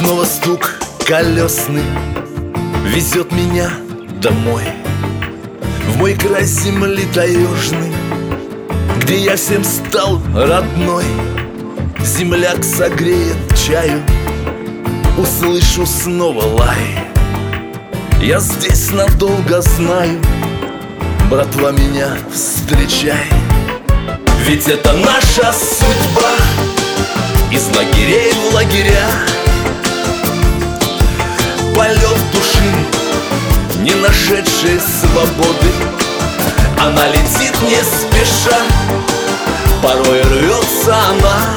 Снова стук колесный везет меня домой, в мой край земли таежный, где я всем стал родной. Земляк согреет чаю, услышу снова лай. Я здесь надолго знаю, братва, меня встречай. Ведь это наша судьба, из лагерей в лагеря. Полет души, не нашедшей свободы. Она летит не спеша, порой рвется она.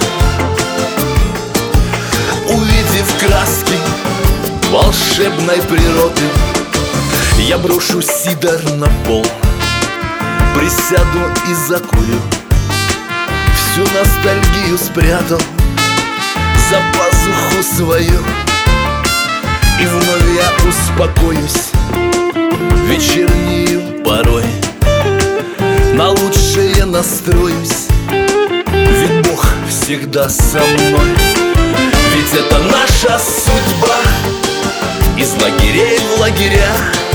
Увидев краски волшебной природы, я брошу сидор на пол, присяду и закурю. Всю ностальгию спрятал за пазуху свою, и вновь я успокоюсь вечернею порой. На лучшее настроюсь, ведь Бог всегда со мной. Ведь это наша судьба, из лагерей в лагеря.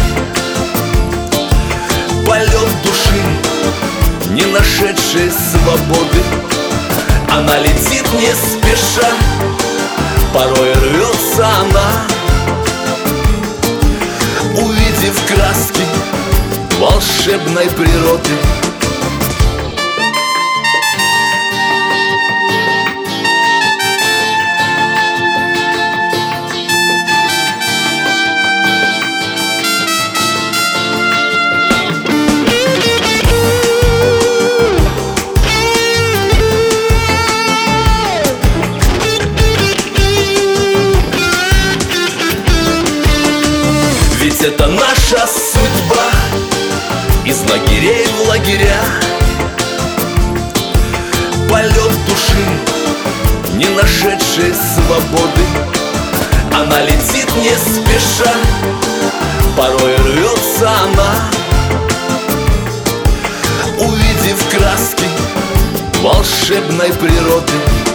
Полет души, не нашедшей свободы. Она летит не спеша, порой рвется она. Увидев краски волшебной природы. Ведь это наша судьба, из лагерей в лагеря. Полет души, не нашедшей свободы. Она летит не спеша, порой рвется она. Увидев краски волшебной природы.